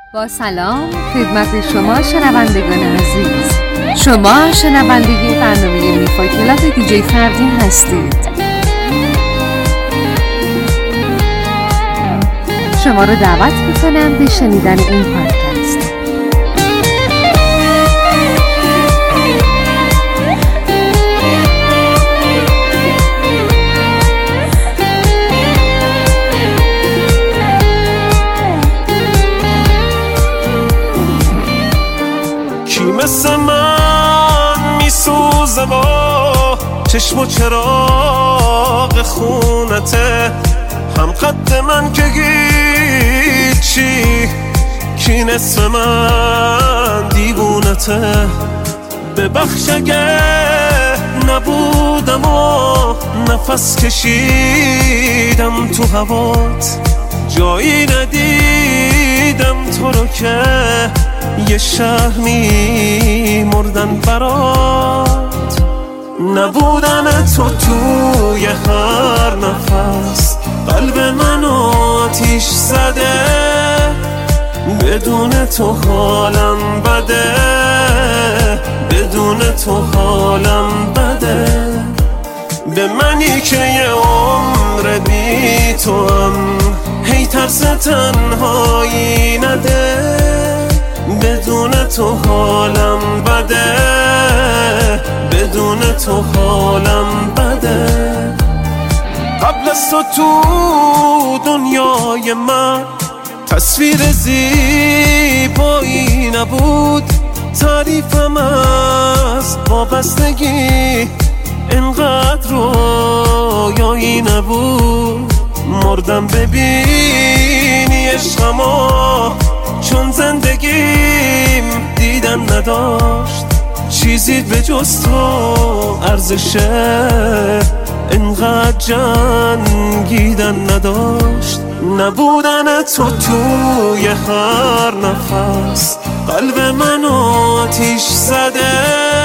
با سلام خدمت شما شنوندگان عزیز. شما شنونده برنامه میفای کلاب دیجی فردین هستید. شما رو دعوت میکنم به شنیدن این پادکست. مثل من میسوزه با چشم و چراغ خونته، هم قد من که هیچی، کی نصف من دیوونته. ببخش اگه نبودم و نفس کشیدم تو هوات، جایی ندیدم تو رو که یه شهر می‌مردن برات. نبودن تو توی هر نفس قلب منو آتیش زده، بدون تو حالم بده، بدون تو حالم بده. به منی که یه عمر بی تو هم هی ترس تنهایی نده، بدون تو حالم بده، بدون تو حالم بده. قبل از تو دنیای من تصویر زیبایی نبود، تعریفم از وابستگی انقدر رویایی نبود. مردم ببینی عشقمو، چون زندگیم دیدن نداشت، چیزی به جز تو ارزشه انقدر جنگیدن نداشت. نبودن تو توی هر نفس قلب منو آتیش زده،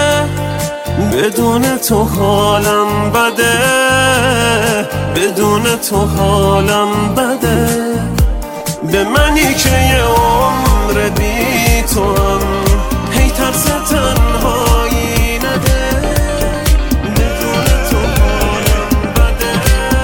بدون تو حالم بده، بدون تو حالم بده. به منی که یه عمر بی تو هم هی ترس تنهایی نده، بدون تو حالم بده.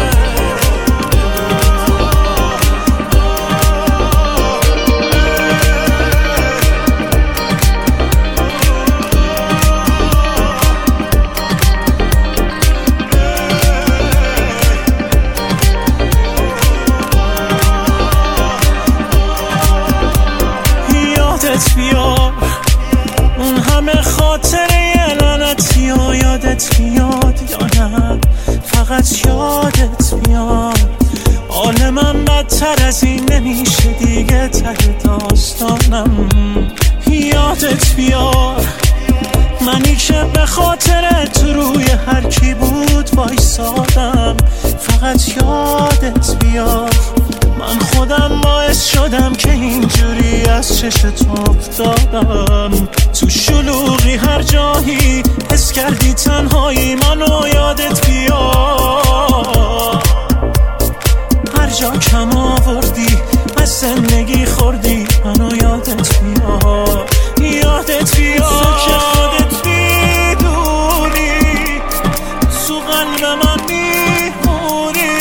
یادت بیار اون همه خاطره لعنتی و یادت بیاد یا نه فقط یادت بیاد. حال من بدتر از این نمیشه دیگه، ته داستانم. یادت بیار منی که به خاطر تو روی هر کی بود وایسادم، فقط یادت بیار. من خودم باعث شدم که اینجوری از چشت افتادم، تو شلوغی هر جایی حس کردی تنهایی منو یادت بیار. هر جا کم آوردی از زندگی خوردی منو یادت بیار، یادت بیار که خودت میدونی تو قلب من میمونی.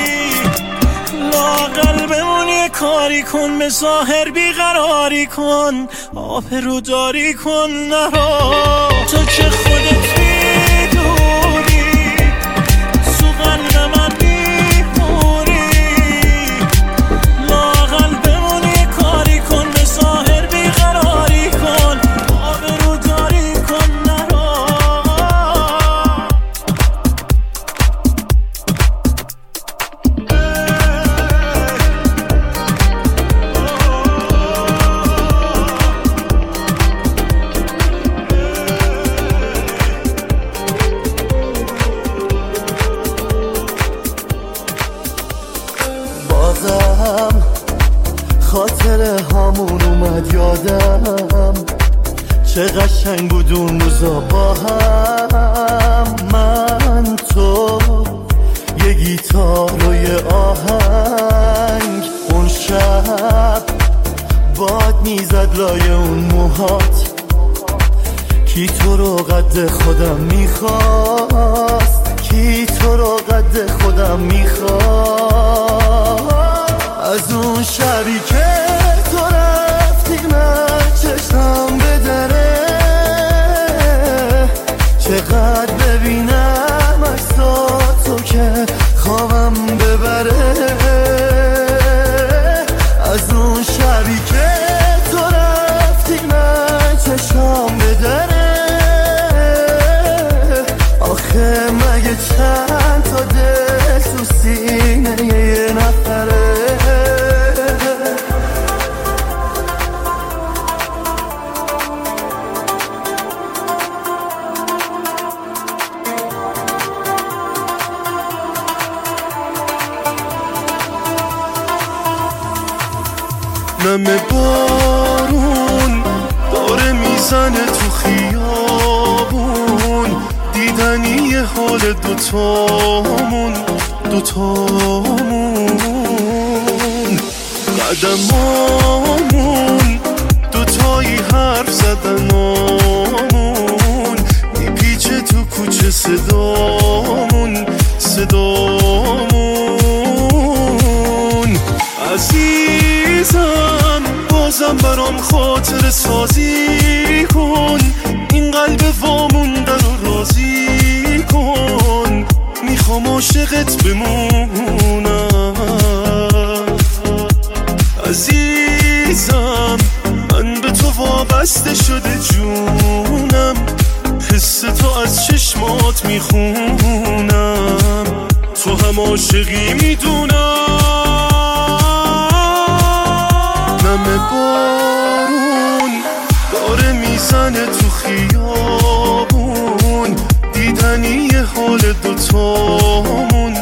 لااقل بمونی کاری کن، به ظاهر بیقراری کن، آبروداری کن نرا. تو که خودت میدونی تو قلب من میمونی. لااقل بمونی کاری کن، به ظاهر بیقراری کن، آبروداری کن نرا. خاطره هامون اومد یادم، چه قشنگ بود اون روزا با هم. من تو یه گیتار و یه آهنگ، اون شب باد میزد لای اون موهات، کی تو رو قد خودم میخواست، کی تو رو قد خودم میخواست. از اون شبی که تو رفتی من چشم به دره، چقدر ببینم عکساتو که خوابم ببره. از اون شبی که تو رفتی من چشم به دره، آخه مگه چند تا دل تو سینه یه نفره. نم بارون داره میزنه تو خیابون، دیدنی حال دوتامون قدمامون دوتایی حرف زدنامون، میپیچه تو کوچه صدامون عزیزم بازم برام خاطر سازی کن، این قلب وامونده رو راضی کن، میخوام عاشقت بمونم. عزیزم من به تو وابسته شده جونم، حس تو از چشمات میخونم، تو هم عاشقی میدونم. نم بارون داره میزنه تو خیابون، دیدنی حال دوتامون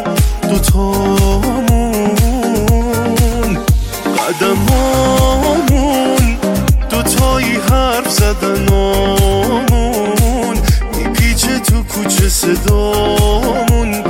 قدمامون دوتایی حرف زدنامون، میپیچه تو کوچه صدامون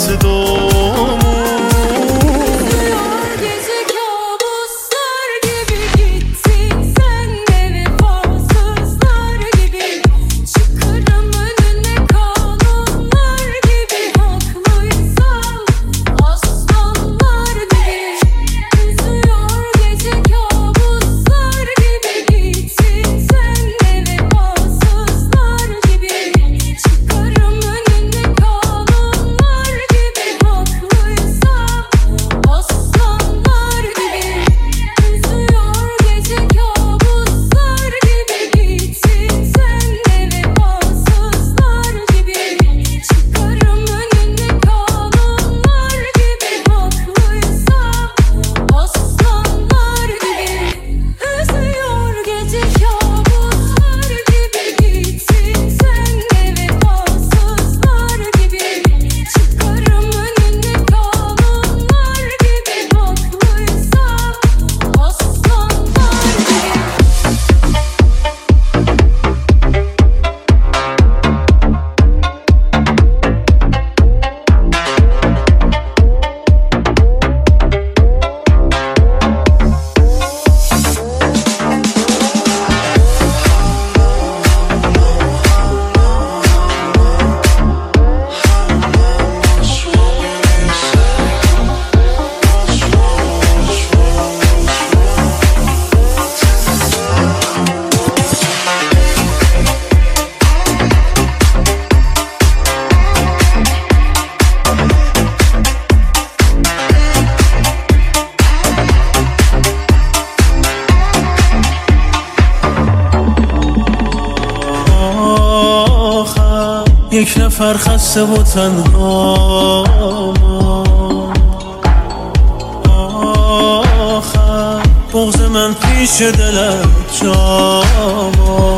یک نفر خسته و تنها، آخر بغض من پیش دلت جاما،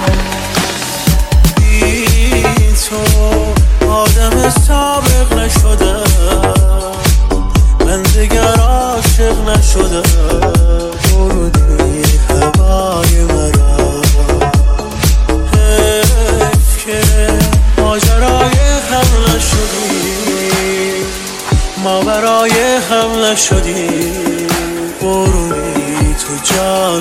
بی تو آدم سابق نشدم، من دیگر عاشق نشدم، بردی هوای مرا، حیف که ماجرای هم نشدی، ما برای هم نشدی، بروی تو جان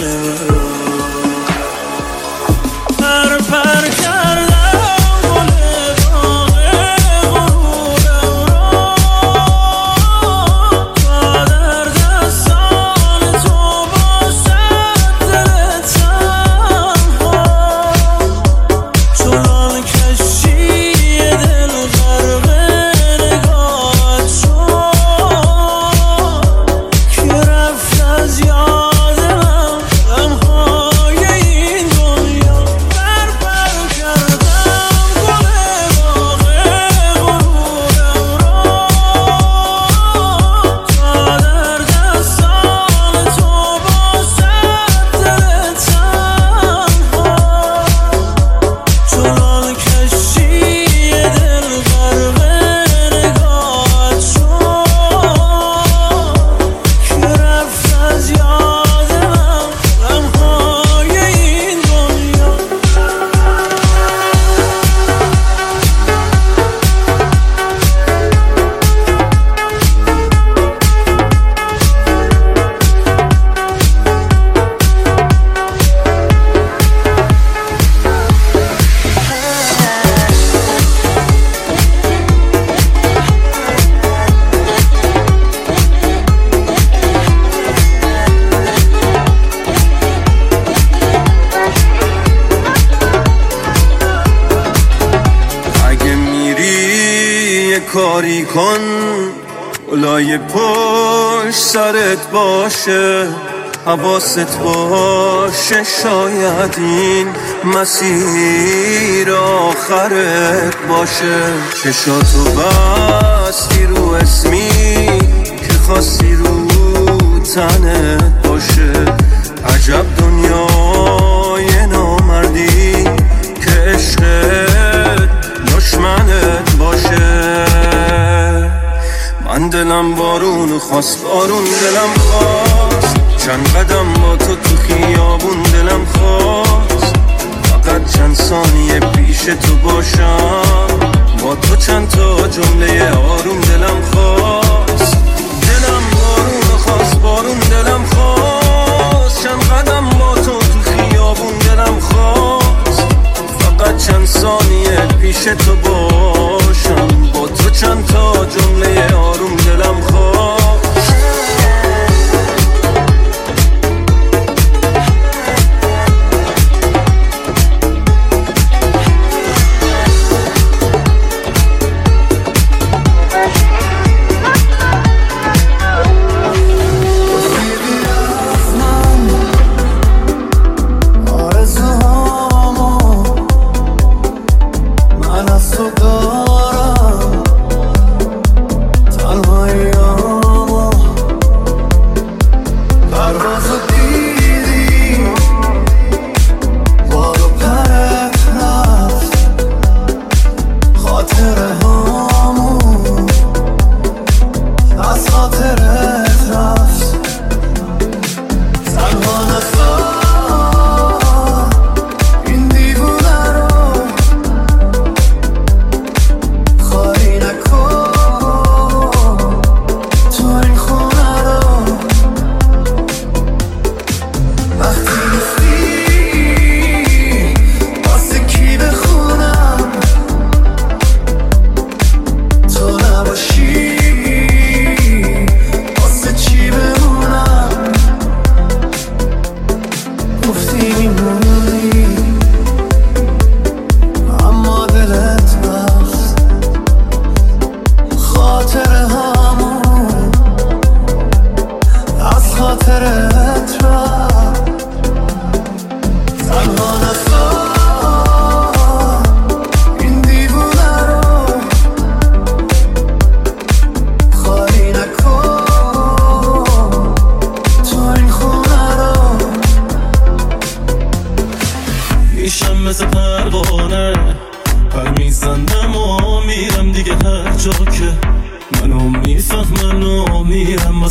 من پر کردم گل باغ غرورم را تا در دستان تو باشد دل تنها چنان کشتی دل غرق نگاهت شد که رفت از یاد من غمهای این دنیا بربر کردم گل باغ غرورم را تا در دستان تو باشد دل تنها چنان کشتی دل غرق نگاهت شد که رفت از یاد من غمهای این دنیا اگه میری یه کاری کن اولای پشت سرت باشه حواست باشه شاید این مسیر آخرت باشه چشاتو بستی رو اسمی که خواستی رو تنت باشه عجب دنیای نامردی که عشقت دشمنت باشه من دلم بارون خواست بارون دلم خواست چند قدم با تو خیابون دلم خواست فقط چند ثانیه پیش تو باشم با تو چند تا جمله آروم دلم خواست دلم بارون خواست بارون دلم خواست چند قدم با تو خیابون دلم خواست فقط چند ثانیه پیش تو باشم با تو چند تا جمله آروم دلم خواست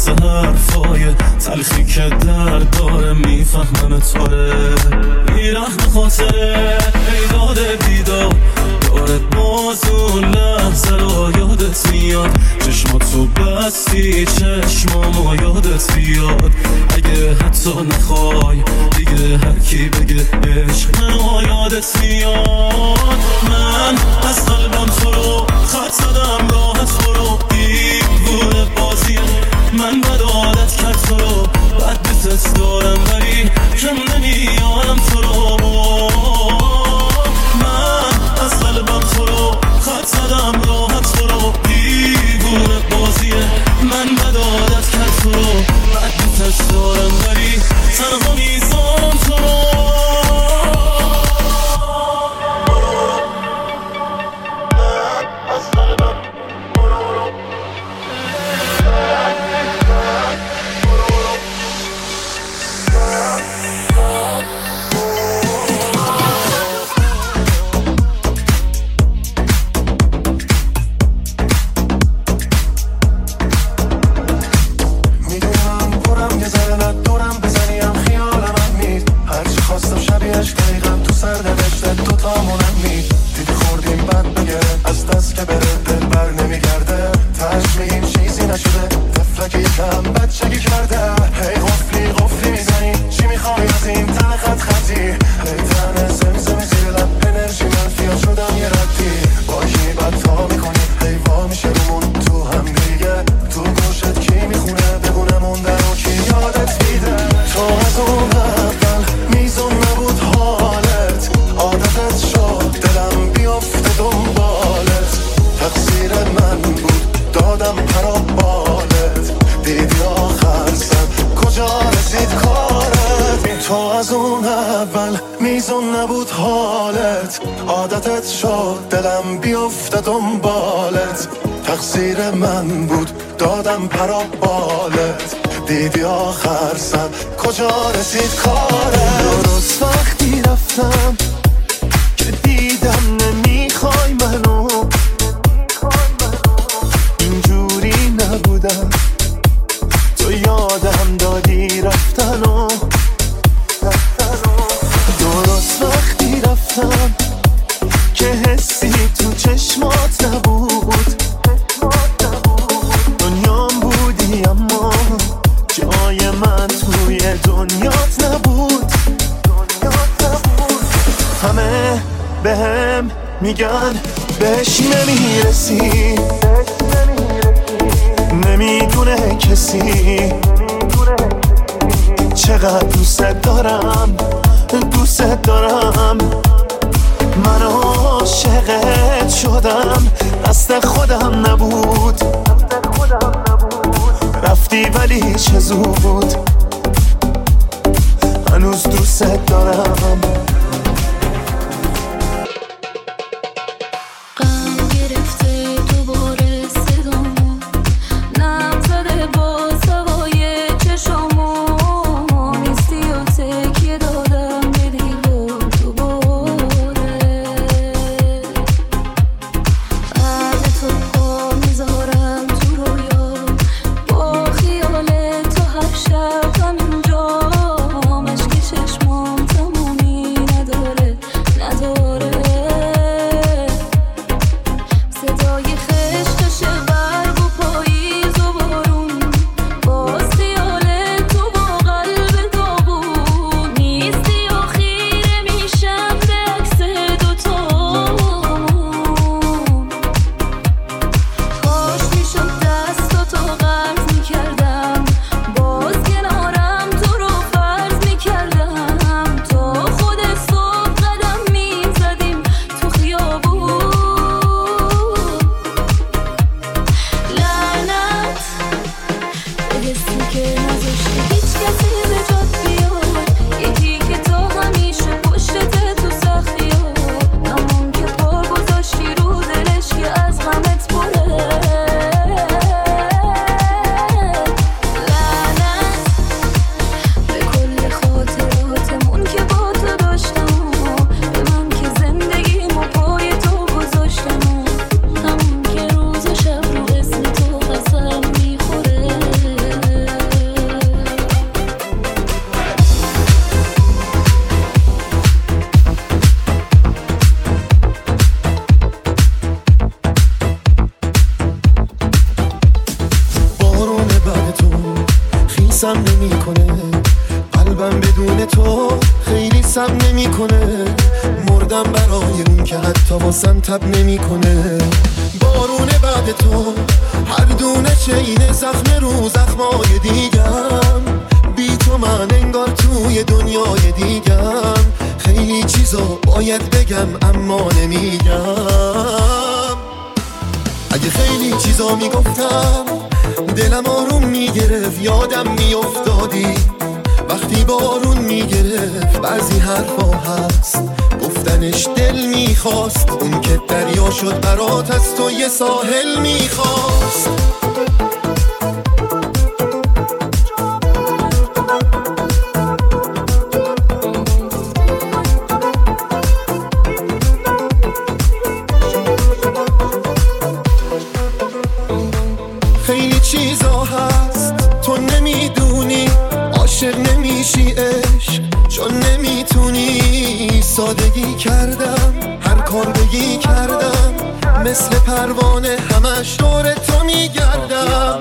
واسه حرفای تلخی که درد داره میفهمم طوره میرم به خاطره ایداد بیدار داره باز اون لحظه رو یادت میاد چشماتو بستی چشمامو یادت بیاد اگه حتی نخوای دیگه هر کی بگه عشق منو یادت میاد من از قلبم تو رو خط زدم راحت برو دیوونه بازیه من بد عادت کرد تو رو بد دوست دارم ولی کم نمیارم تو رو من از قلبم تو رو خط زدم راحت برو دیوونه بازیه من بد عادت کرد تو رو بد دوست دارم ولی تنها میذارم تو رو عادتت شد دلم بیفته دنبالت تقصیر من بود دادم پرا بالت دیدی آخر سر کجا رسید کارت درست وقتی رفتم که دیدم نمیخوای منو اینجوری نبودم تو یادم دادی رفتنو درست وقتی رفتم که حسی تو چشمات نبود دنیام بودی اما جای من توی دنیات نبود همه بهم میگن بهش نمیرسی نمیدونه کسی چقدر دوست دارم من عاشقت شدم دست خودم نبود رفتی ولی چه زود هنوز دوست دارم شب همینجا مشک چشمام تمومی سم نمی کنه، قلبم بدون تو خیلی سم نمی کنه. مردم برای اون که حتی واسم تب نمی کنه. بارون بعد تو هر دونه چین زخم رو زخمای دیگم، بی تو من انگار توی دنیای دیگم. خیلی چیزا باید بگم اما نمیگم. اگه خیلی چیزا میگفتم دلم آروم میگرفت، یادم میافتادی وقتی بارون میگرفت. بعضی حرفا هست گفتنش دل میخواست، اون که دریا شد برات از تو یه ساحل میخواست. خیلی چیزا هست تو نمیدونی، عاشق نمیشی عشق چون نمیتونی. سادگی کردم هر کار بگی کردم، مثل پروانه همش دور تو میگردم.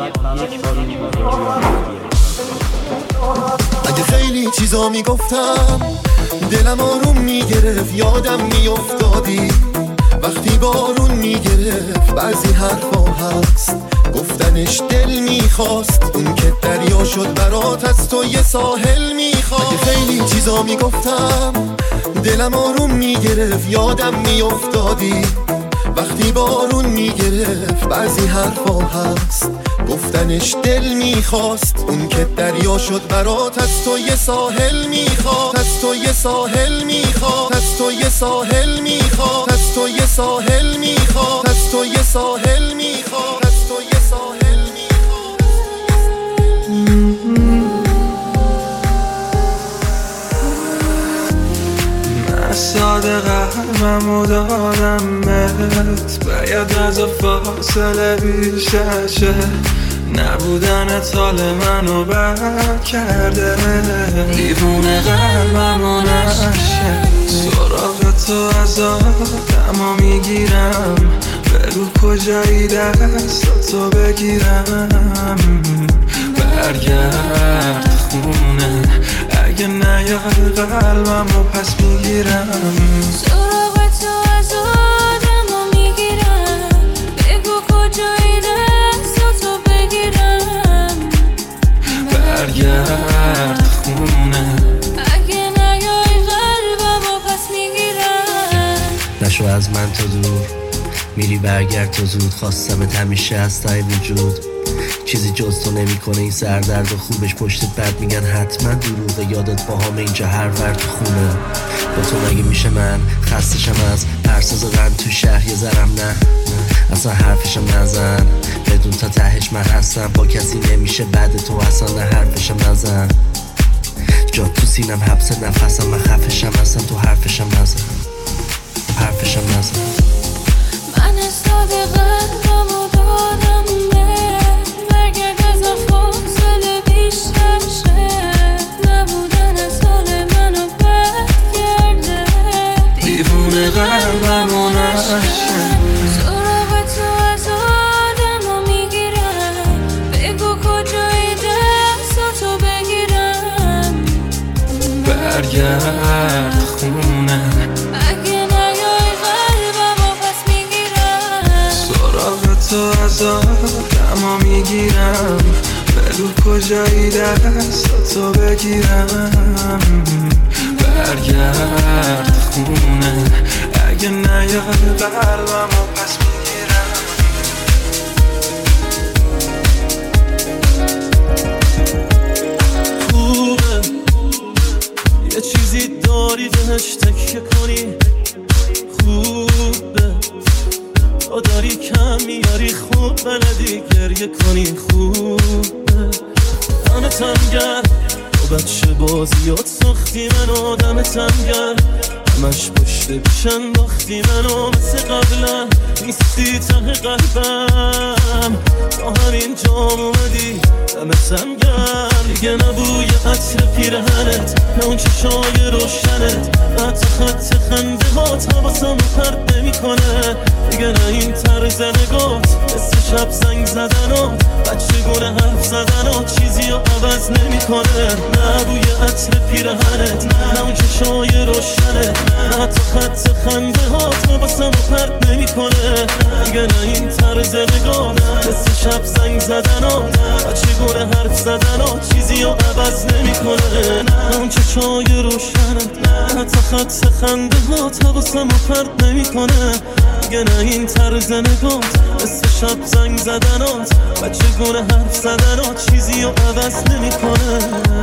اگه خیلی چیزا میگفتم دلم آروم میگرفت، یادم میافتادی وقتی بارون میگرفت. بعضی حرفا هست گفتنش دل میخواست، اون که دریا شد برات از تو یه ساحل میخواست. اگه خیلی چیزا میگفتم دلم آروم میگرفت، یادم میافتادی وقتی بارون میگرفت. بعضی حرفا هست گفتنش دل میخواست، اون که دریا شد برات از تو یه ساحل میخواست. از تو یه ساحل میخواست، از تو یه ساحل میخواست، از تو یه ساحل میخواست، از تو یه ساحل میخواست، از تو یه ساحل من ساده قلبمو دادم بهت، باید از فاصله بیششه. نبودنت حال منو بد کرده، دیوونه قلبمو نشه. سراغ تو از آدمو میگیرم، بگو کجایی دستاتو بگیرم. برگرد خونه اگه نیای قلبمو پس میگیرم. سراغ تو از آدمو میگیرم، بگو کجایی دستاتو بگیرم. برگرد خونه اگه نیای قلبمو پس میگیرم. نشو از من تو دور، میری برگرد تو زود. خواستمت همیشه از تای وجود، چیزی جز تو نمی کنه این سردرد و خوبش. پشتت برد میگن حتما دروغه، یادت با همه اینجا هر ورد تو خونه. با تو مگه میشه من خستشم از پرساز غم تو شهر یه ذرم نه. اصلا حرفشم نزن، بدون تا تهش من هستم. با کسی نمیشه بعد تو اصلا نه حرفشم نزن. جا تو سینم حبس نفسم، من خفشم اصلا تو حرفشم نزن، حرفشم نزن. من استاده قلبمو دادم بهت، برگرد از فاصله بیشتر شه. نبودن از حال منو بد کرده، دیوونه قلبمو نشه. سراغ تو از آدمو میگیرم، بگو کجایی دستاتو بگیرم. برگرد خونه اگه نیای قلبمو پس میگیرم. سراغ تو از آدمو میگیرم، بگو کجایی دستاتو بگیرم. برگرد خونه اگه نیای قلبمو پس میگیرم. خوبه یه چیزی داری بهش تکیه کنی، خوبه تو داری کم میاری، خوب بلدی گریه کنی. خوبه دمتم گرم تو بچه بازیات ساختی منو، دمتم گرم همش پشت پیش انداختی منو مثل قبلا نیستی ته قلبم تا همین جام اومدی دمتم گرم دیگه نبوی عطر پیرهنت نه اون چشای روشنت حتی خط خنده هات حواسم پرد نمی کنه دیگه نه این طرز نگات مثل شب زنگ زدنات بچگونه حرف زدنات چیزی رو عوض نمی کنه نه بوی عطر پیرهنت نه اون چشای روشنت نه حتی خط خنده هات حواسم پرد نمی کنه دیگه نه این طرز نگات مثل شب زنگ زدنات بچگونه حرف زدنات چیزی رو عوض نمی کنه نه اون چشای روشنت نه حتی خط خنده هات حواسم پرد نمی کنه دیگه نه این طرز نگات مثل شب زنگ زدنات بچگونه حرف زدنات چیزی رو عوض نمی کنه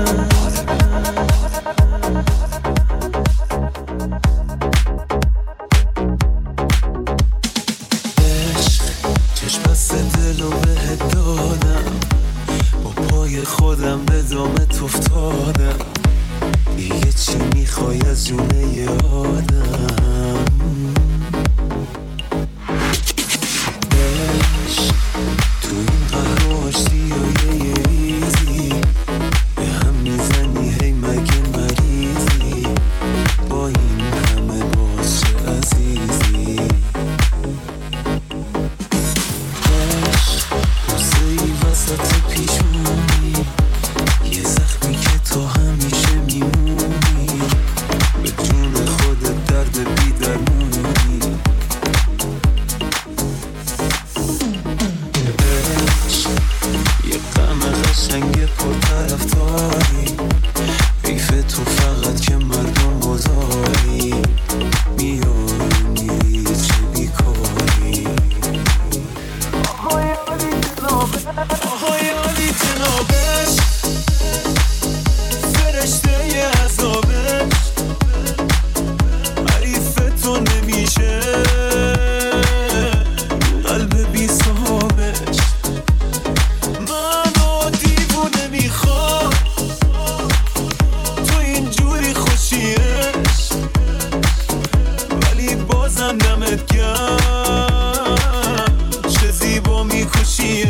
چشم بسته دلو بهت دادم با پای خودم به دامت افتادم دیگه چی میخوای از جونه یه آدم تو این قهر آشتی و یه ریزی به هم میزنی هی مگه مریضی با این همه باز چه عزیزی بوسه ای وسط پیشونی یه زخمی که تو همیشه میمونی به جون خودت درد بیدرمونی یه غم قشنگ پرطرفداری حیف تو فقط که مردم گذاری میای میری چه بیکاری آهای عالی جنابش فرشته ی عذابش حریف تو نمیشه قلب بی صاحبش منو دیوونه میخواد تو اینجوری خوشیش ولی بازم دمت گرم چه زیبا میکشیش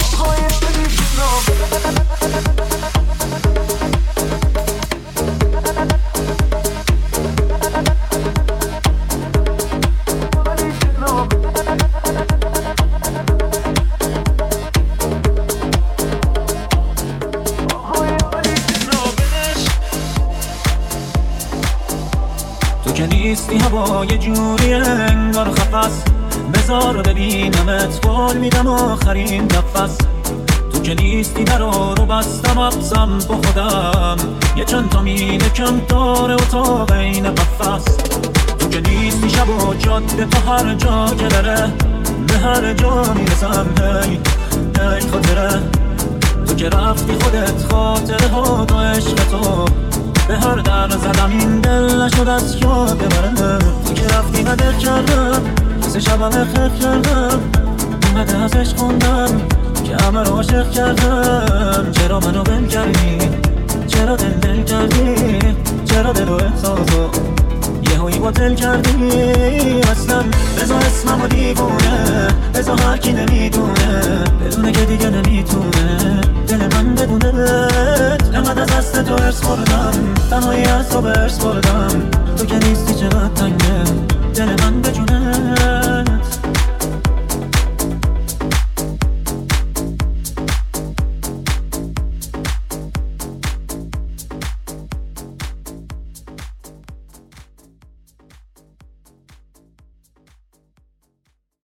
تو که نیستی هوا یه جوری انگار خفص بذار رو ببینمت قول میدم آخرین نفس تو که نیستی درا رو بستم ابزم با خودم یه چند تا مینه کم داره اتاق این قفص تو که نیستی شب و جاده تا هر جا که داره به هر جا میرسم هی خاطره تو که رفتی خودت خاطره ها و عشق تو به هر در زدم این دل نشد از یاد ببرم تو که رفتی ندر کردم سه شبم خف کردم اومده ازش خوندم که همه رو عاشق کردم چرا منو بل کردی چرا دل کردی چرا دل و احساسو یه هایی باطل کردی اصلا بزا اسمم و دیوونه بزا هر کی نمیدونه بدونه که دیگه نمیتونه دل من بدونت انقدر از دست تو ارس بردم تنهایی از تو برس بردم تو که نیستی چقدر تنگه دل من بجونه